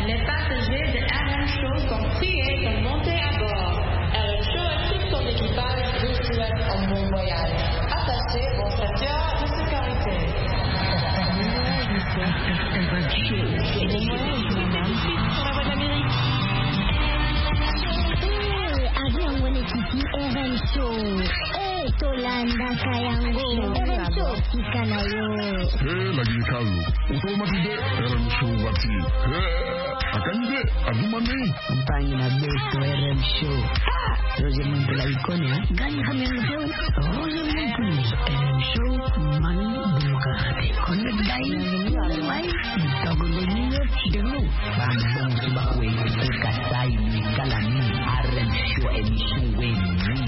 Les passagers de RM Show sont priés de monter à bord. RM Show et tout son équipage vous souhaitent un bon voyage. Attachez vos ceintures de sécurité. RM Show. Bon voyage, madame. Sur la voie de l'Amérique. Avion Wenekiti RM Show. Tolanda Kayango RM Show Kikanayo. Lagi Carlo. Automatique RM Show Vati. Akande Adumani. Compagnie na besto RM Show. Roger Montela Ikonia. Gani kami ang show. Roger Montela RM Show. Mani Demokrate. Connect Dine. Why? Taguleniyo Chidelo. Bambong Subakwe. Kasai Nikalani. RM Show emission Wayne.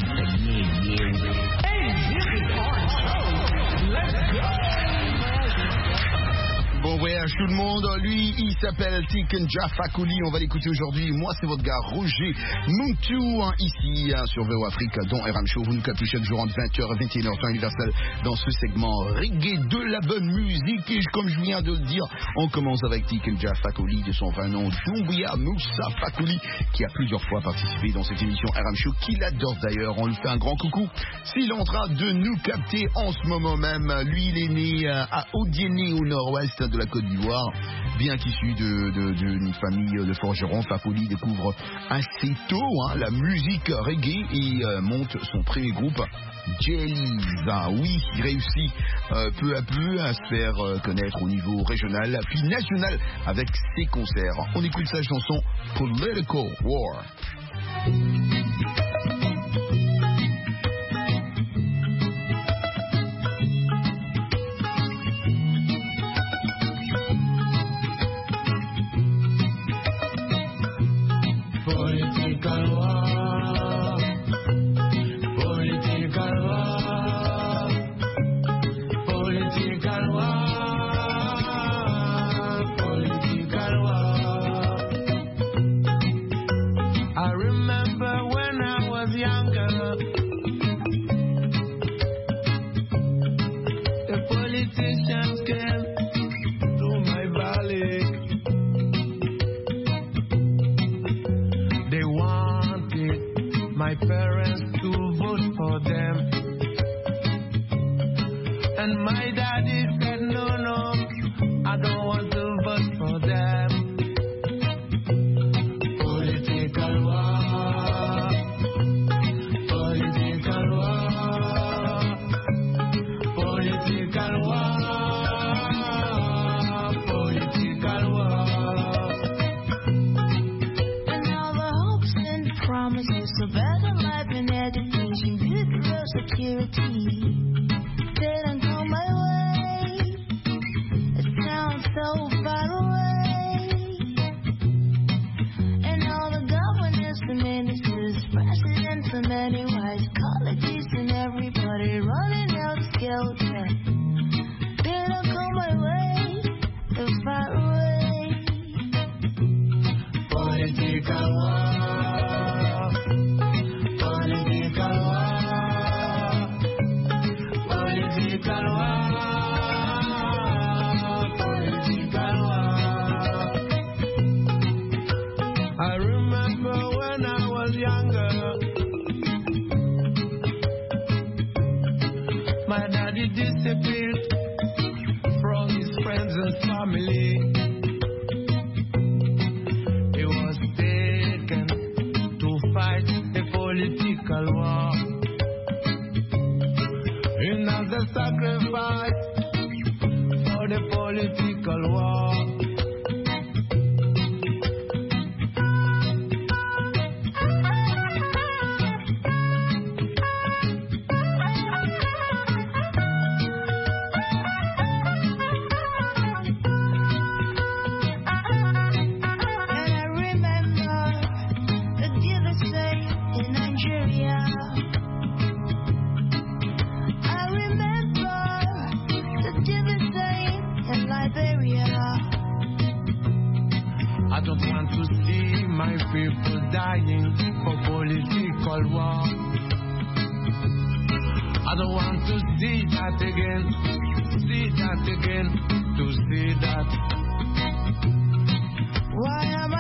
Bon voyage tout le monde, lui il s'appelle Tikenja Fakoly, on va l'écouter aujourd'hui. Moi c'est votre gars Roger Muntu ici sur VO Afrique dans RM Show. Vous nous captez chaque jour entre 20h et 21h temps universel dans ce segment reggae de la bonne musique. Et comme je viens de le dire, on commence avec Tikenja Fakoly, de son vrai nom Doumbouya Moussa Fakoly, qui a plusieurs fois participé dans cette émission RM Show, qu'il adore d'ailleurs. On lui fait un grand coucou s'il est en train de nous capter en ce moment même. Lui il est né à Odiéné au nord-ouest de la Côte d'Ivoire, bien qu'issu d'une famille de forgerons. Fakoly découvre assez tôt la musique reggae et monte son premier groupe Jelliza. Oui, il réussit peu à peu à se faire connaître au niveau régional puis national avec ses concerts. On écoute sa chanson Political War. Why am I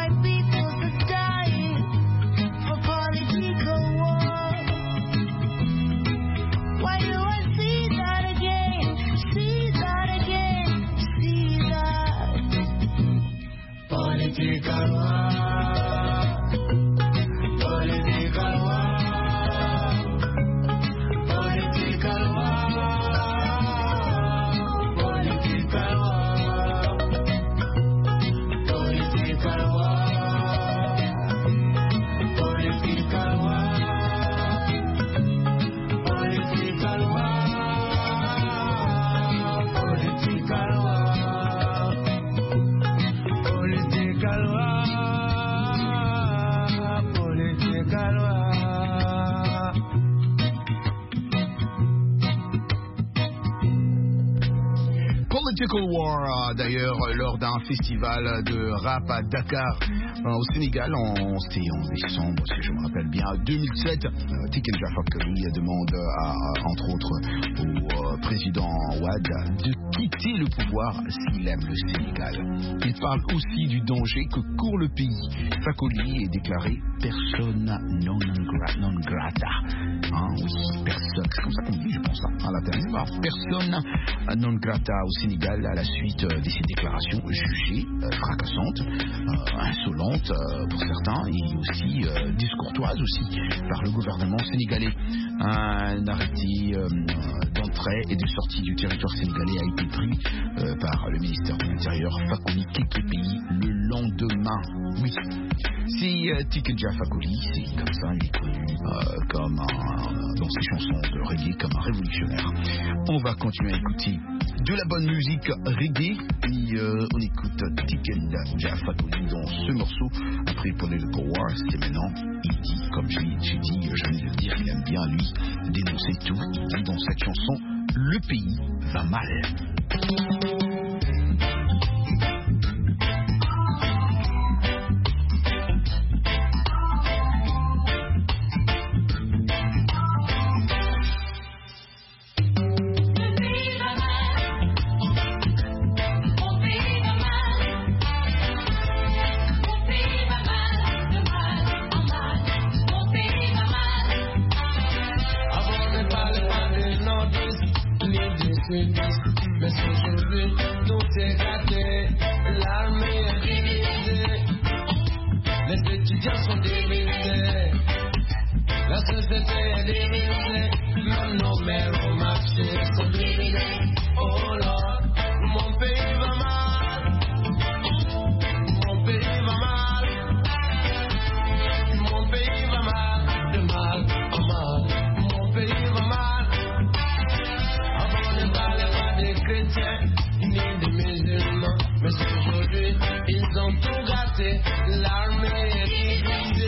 Political War, d'ailleurs, lors d'un festival de rap à Dakar, au Sénégal, c'était en décembre, si je me rappelle bien, 2007. Tiken Jah Fakoly demande, entre autres, au président Wade de quitter le pouvoir s'il aime le Sénégal. Il parle aussi du danger que court le pays. Fakoly est déclaré persona non grata. Oui, personne, c'est comme ça qu'on dit, je pense, en latin. Persona non grata au Sénégal à la suite de ces déclarations jugées fracassantes, insolentes pour certains et aussi discourtoises aussi par le gouvernement sénégalais. Un arrêté d'entrée et de sortie du territoire sénégalais a été pris par le ministère de l'Intérieur. Fakoly quitte le pays le lendemain. Oui, c'est Tiken Jah Fakoly, c'est comme ça, il est connu comme dans ses chansons de reggae comme un révolutionnaire. On va continuer à écouter de la bonne musique reggae et on écoute Tiken Jah Fakoly dans ce morceau après Political War. C'est maintenant, il dit, comme j'ai dit, je viens de le dire, il aime bien lui dénoncer tout. Il dit dans cette chanson, le pays va mal. Mais aujourd'hui, tout est gâté, l'armée est divisée, les étudiants sont divisés, la société est divisée, même nos mères au marché sont divisées. Oh Lord, mon pays va mal, mon pays va mal, mon pays va mal, de mal en mal, mon pays va mal. Chrétiens, ni des musulmans, mais aujourd'hui ils ont tout gâté, l'armée est divisée.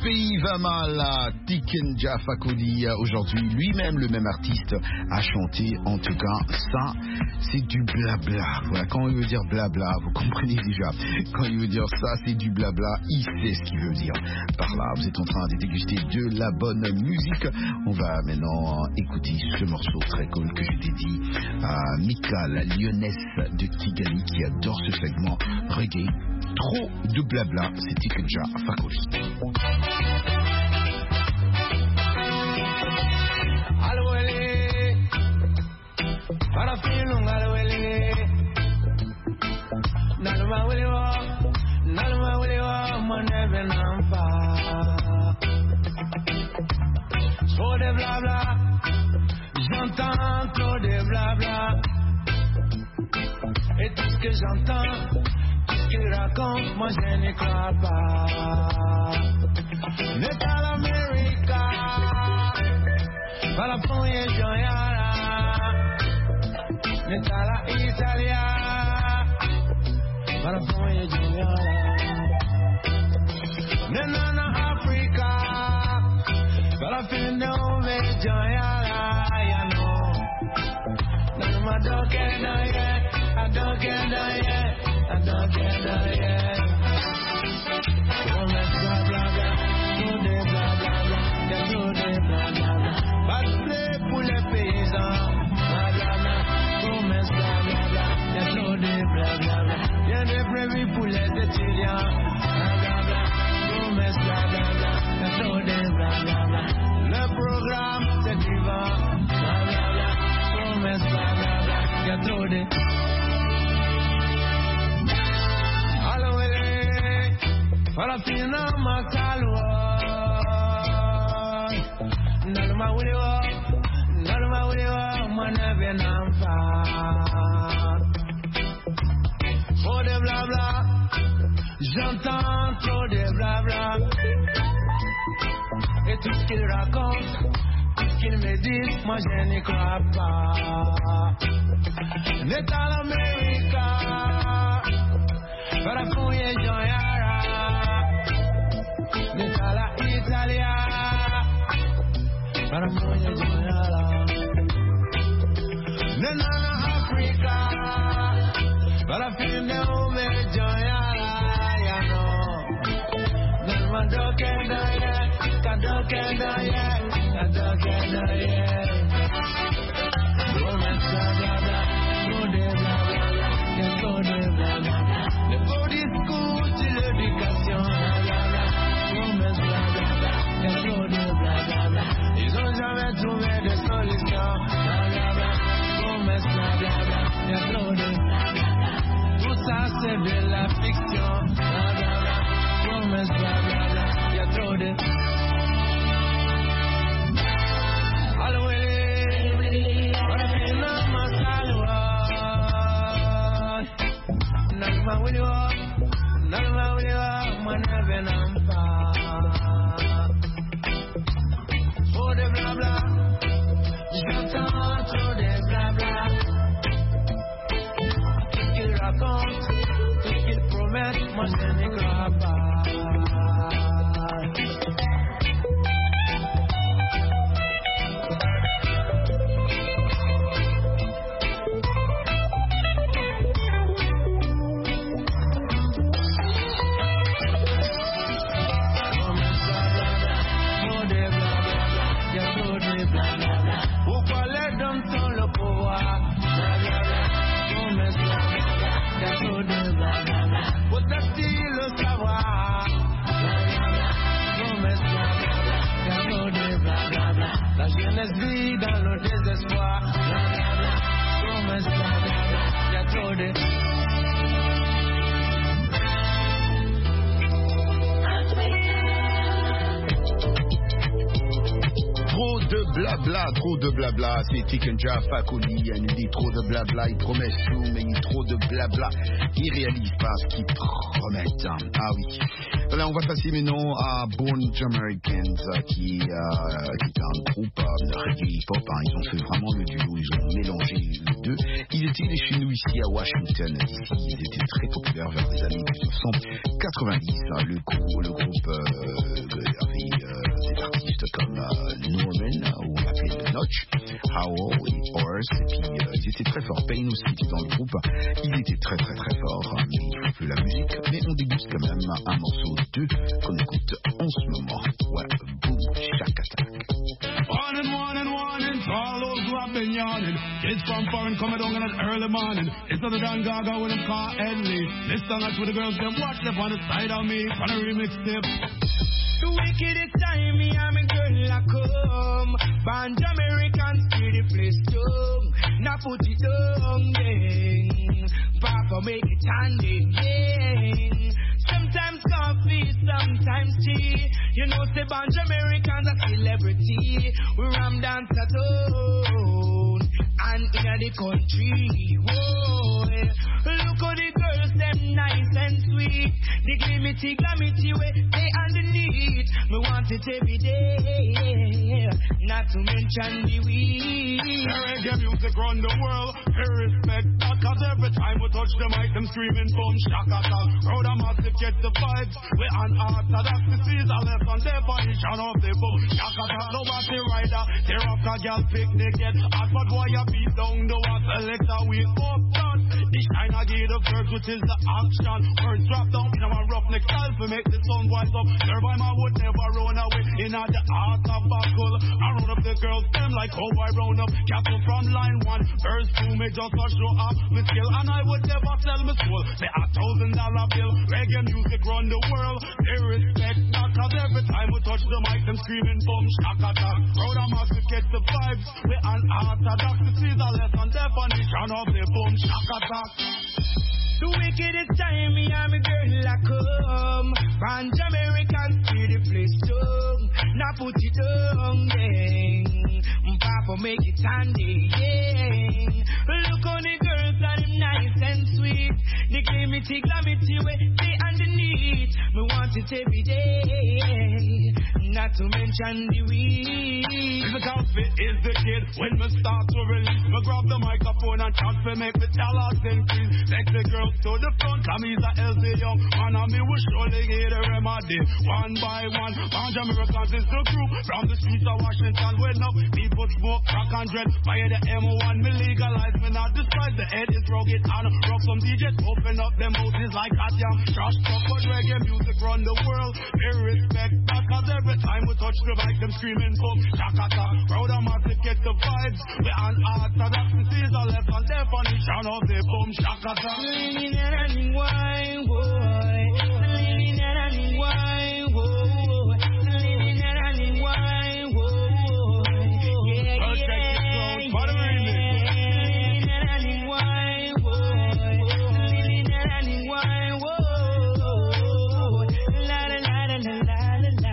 pays va mal. Tiken Jah Fakoly aujourd'hui, lui-même le même artiste a chanté. En tout cas, ça, c'est du blabla. Voilà, quand il veut dire blabla, vous comprenez déjà. Quand il veut dire ça, c'est du blabla. Il sait ce qu'il veut dire par là. Vous êtes en train de déguster de la bonne musique. On va maintenant écouter ce morceau très cool que je dédie à Mika, la lyonnaise de Kigali, qui adore ce segment reggae. Trop de blabla, c'est Tiken Jah Fakoly. Trop de blabla, j'entends trop de blabla. Et tout ce que j'entends, tout ce qu'il raconte, moi je n'y crois pas. Metal America, para Puglia Joyara, Metal Italia, para Puglia Joyara, Nenana Africa, para Finove Joyara, ya no, Nanuma don't get no yet, I don't get no yet, I don't get no yet. Pour les paysans, blablabla, promesse blablabla, y'a trop de blablabla, y'a des prévus pour les étudiants, blablabla, promesse blablabla, y'a trop de blablabla, le programme c'est du vent, blablabla, promesse blablabla, y'a trop de. Allo para final ma calwa, nalma wuliwa. Trop de blabla, j'entends trop de blabla. Et tout ce qu'ils racontent, tout ce qu'ils me disent, moi je n'y crois pas. Metal America, para Puglia Joyara, Metal Italia, para Puglia Joyara. Nenana Africa, para Finove Joyara, ya no. Nenma doke doye, kadoke doye, kadoke doye. Promesse blabla, trop de blabla, y'a trop de blabla. Le beau discours sur l'éducation, blabla, promesse blabla, y'a trop de blabla. Ils ont jamais trouvé de solution, blabla. Blablabla, y'a trop de blablabla. Tout ça c'est de la fiction. Blablabla, promesse blablabla, y'a trop de. Allo para fina masalwa. Nalma wuliwa, manave nampa. Trop de blabla, j'entends trop de blabla. Tout ce qu'ils promettent, moi je n'y crois pas. Pourquoi les hommes sont le pouvoir? Faut-il le savoir? La jeunesse vit dans le désespoir. Y'a trop de. Trop de blabla, c'est Tiken Jah Fakoly. Il nous dit trop de blabla, il promet tout, mais il trop de blabla, il réalise pas ce qu'il promet. Ah oui. Voilà, on va passer maintenant à Born Jamaicans, qui est un groupe reggae hip-hop. Ils ont fait vraiment le duo, ils ont mélangé les deux. Ils étaient chez nous ici à Washington, DC. Ils étaient très populaires vers les années 1990. Le groupe avait Touch, Howell et Horse, et puis ils étaient très forts. Payne aussi était dans le groupe, il était très très très fort, mais il ne fait plus la musique, mais on déguste quand même un morceau d'eux qu'on écoute en ce moment. Ouais, Boom Shakatak. One and all those who have been yawning. Kids from foreign coming down in an early morning. It's other than Gaga with them car Henley. This song is with the girls them watch them on the side of me on a remix tip. The wickedest time me and my girl a come. Band Americans to the place down. Now put it down then. Papa make it handing then. Sometimes coffee, sometimes tea. You know, say Band Americans a celebrity. We ram dance at home and in the country. Whoa, look how the girls them nice and sweet. The glamity way they underneath. Me want it every day, not to mention the weed. Reggae music run the world. Pay respect that, 'cause every time we touch the mic, them screaming boom shakata. Crowd a massive, get the vibes. We unorthodox, the seas are left on definition of the boom shakata. Nobody rider, they rock a girl picnic, get hot, but boy you beat down the water. Selector we up done. The shine I give the first, which is the action. First drop down in our roughneck style to make the sun wise up. Survivor would never run away in the heart of battle. I run up the girls, them like how I round up. Cattle from line 1, verse 2, me just a show up my skill. And I would never sell my soul. Say $1,000 bill. Reggae music run the world. They respect that, 'cause every time we touch the mic, them screaming boom shakata. Crowd a massive, get the vibes. We unorthodox, the seas are less on definition of the boom shakata. The wickedest time me and my girl a come. Band Americans to the place down. Now put it down, yeah. Papa make it handy, yeah. Look on the girls and them nice and sweet. The glamity way they underneath. Me want it every day, not to mention the weed. Physical fit is the kid. When me start to release, me grab the microphone and chant to make the dollars increase. Take the girls to the front, come he's a LZ Young. Man and me will surely get a remedy. One by one, Band Americans is the crew. From the streets of Washington, when up people smoke crack and dread. Fire the M1, me legalize, me not despise. The head is rugged and rock some DJs. Open up them mouths like a damn trash truck. But reggae music run the world. They respect that, 'cause every time we touch the mic, them screaming boom shakata. Crowd a massive, get the vibes. We unorthodox, the seas are left on definition of the boom shakata. Wine, boy. Wine, boy. Wine, boy. Yeah, I'll check this out for the remix. Wine, boy. Wine, boy. La la la la la la la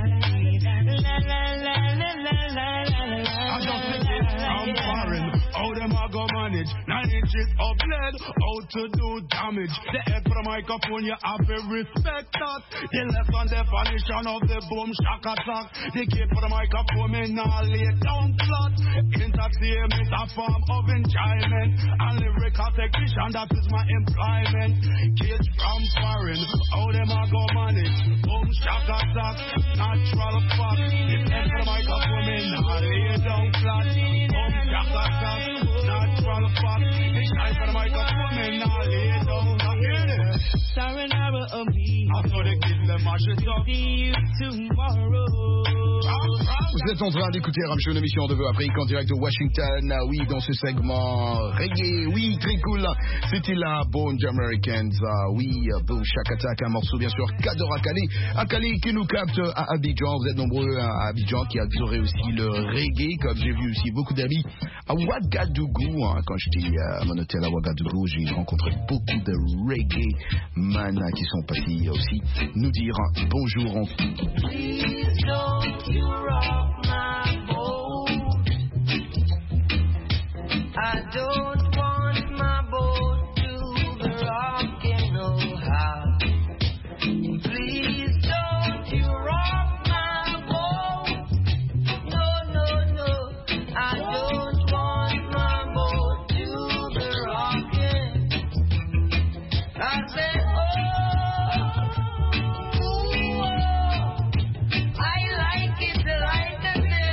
I just think it's I'm foreign. How them a go manage? 9 inches of lead, how to do damage. The head for the microphone, you have to respect that. The left on definition of the boom shock attack. The key for the microphone, me now lay down flat. Entertainment is a form of enjoyment. And lyrical technician, that is my employment. Kids from foreign, how them a go manage? Boom shock attack, natural fact. The head for the microphone, me now lay down flat. Boom shock attack, natural fact. The shine for the microphone, me now lay down flat. Sayonara of me. I saw the kids, them mash it up. See you tomorrow. Vous êtes en train d'écouter Ram Show, une émission de Vœux Afrique en direct de Washington. Oui, dans ce segment reggae, oui, très cool. C'était la Band Americans. Oui, Boom Shack Attack, un morceau bien sûr qu'adore à Calais qui nous capte à Abidjan. Vous êtes nombreux à Abidjan qui adorent aussi le reggae, comme j'ai vu aussi beaucoup d'amis à Ouagadougou. Quand j'étais à mon hôtel à Ouagadougou, j'ai rencontré beaucoup de reggae man qui sont passés aussi nous dire bonjour. Please don't you rock my boat. I don't want my boat to be rocking no how. Please don't you rock my boat. No, no, no. I don't want my boat to be rocking. I said, I like it like the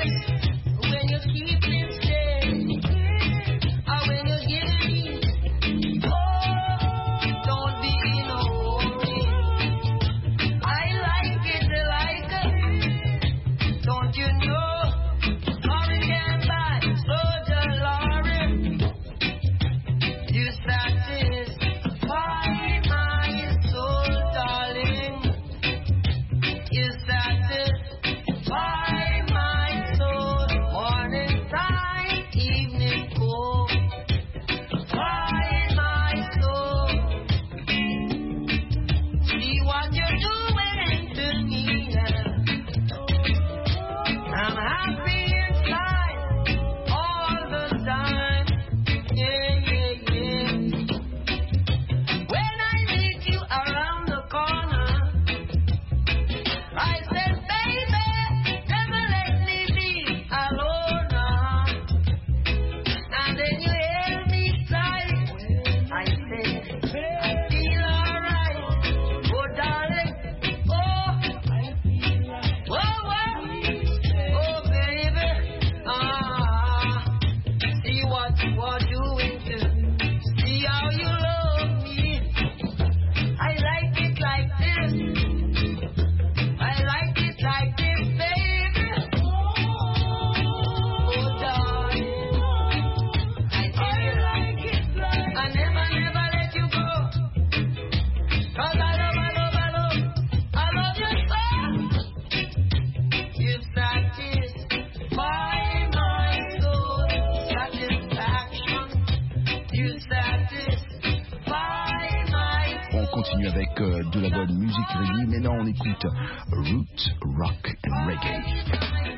continue avec de la bonne musique reggae. Maintenant, on écoute Roots, Rock and Reggae.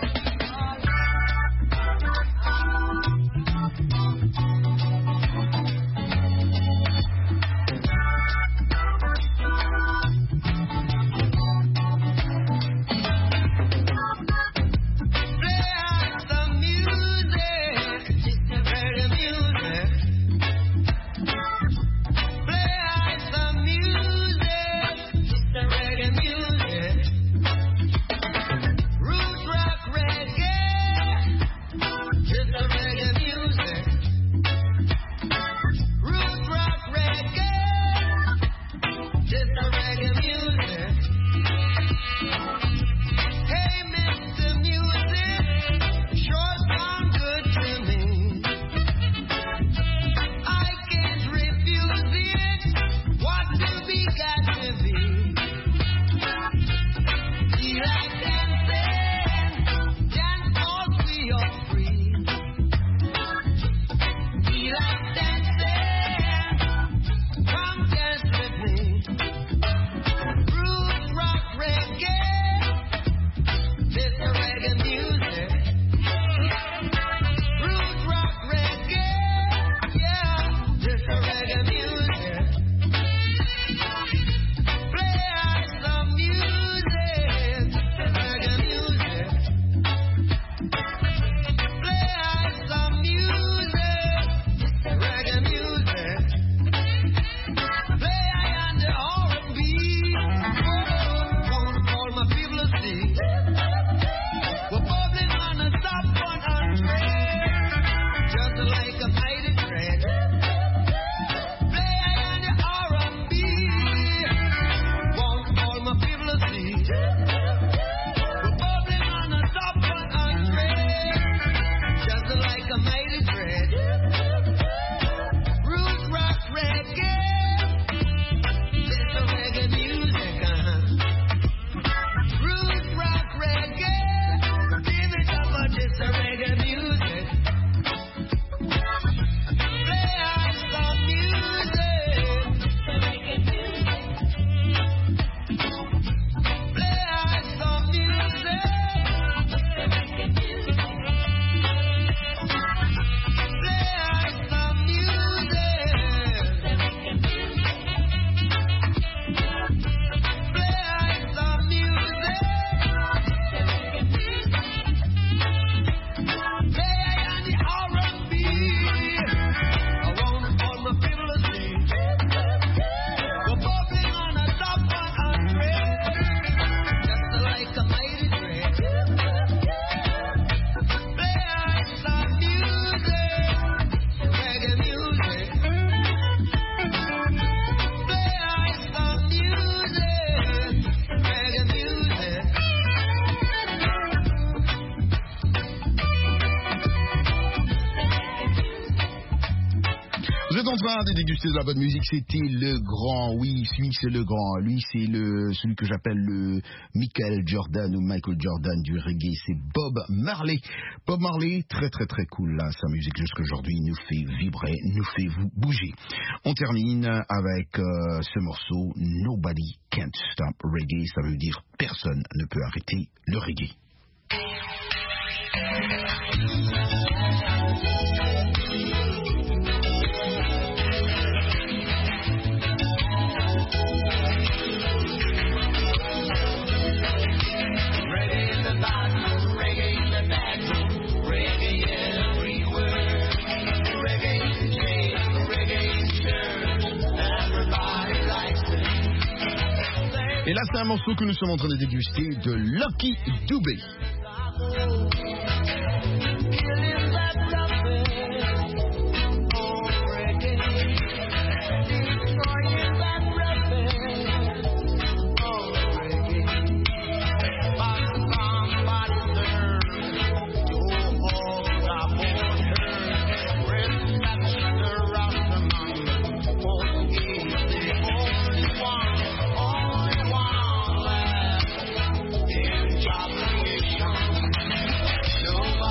En train de déguster de la bonne musique, c'était le grand, oui, lui c'est le grand, lui c'est celui que j'appelle le Michael Jordan ou Michael Jordan du reggae, c'est Bob Marley. Bob Marley, très très très cool là, sa musique jusqu'aujourd'hui nous fait vibrer, nous fait bouger. On termine avec ce morceau Nobody Can't Stop Reggae, ça veut dire personne ne peut arrêter le reggae. Et là, c'est un morceau que nous sommes en train de déguster de Lucky Dubé. Nobody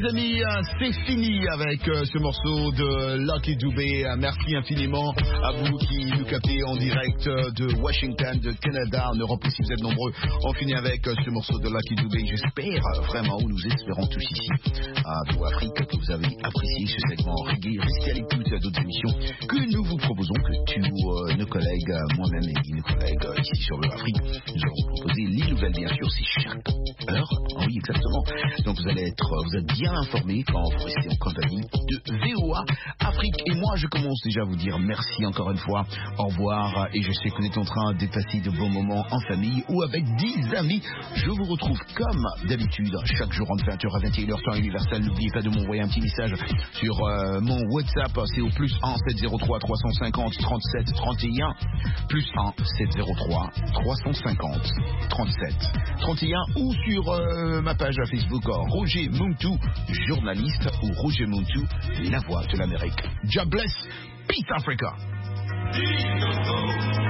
amis, c'est fini avec ce morceau de Lucky Dubé. Merci infiniment à vous qui nous captez en direct de Washington, de Canada, en Europe aussi, vous êtes nombreux. On finit avec ce morceau de Lucky Dubé. J'espère vraiment, ou nous espérons tous ici à Voix Afrique, que vous avez apprécié ce segment reggae. Restez à l'écoute d'autres émissions que nous vous proposons, que tous nos collègues, moi-même et nos collègues ici sur Voix Afrique, nous allons proposer les nouvelles, bien sûr, c'est chaque heure. Oui, exactement. Donc vous êtes bien informés quand vous restez en compagnie de VOA Afrique. Et moi, je commence déjà à vous dire merci encore une fois. Au revoir. Et je sais qu'on est en train de passer de bons moments en famille ou avec 10 amis. Je vous retrouve comme d'habitude chaque jour entre 20h à 21h temps universel. N'oubliez pas de m'envoyer un petit message sur mon WhatsApp. C'est au +1 703 350 37 31. +1 703 350 37 31 ou sur ma page à Facebook Roger Muntu, journaliste, ou Roger Muntu, la voix de l'Amérique. God bless, peace Africa.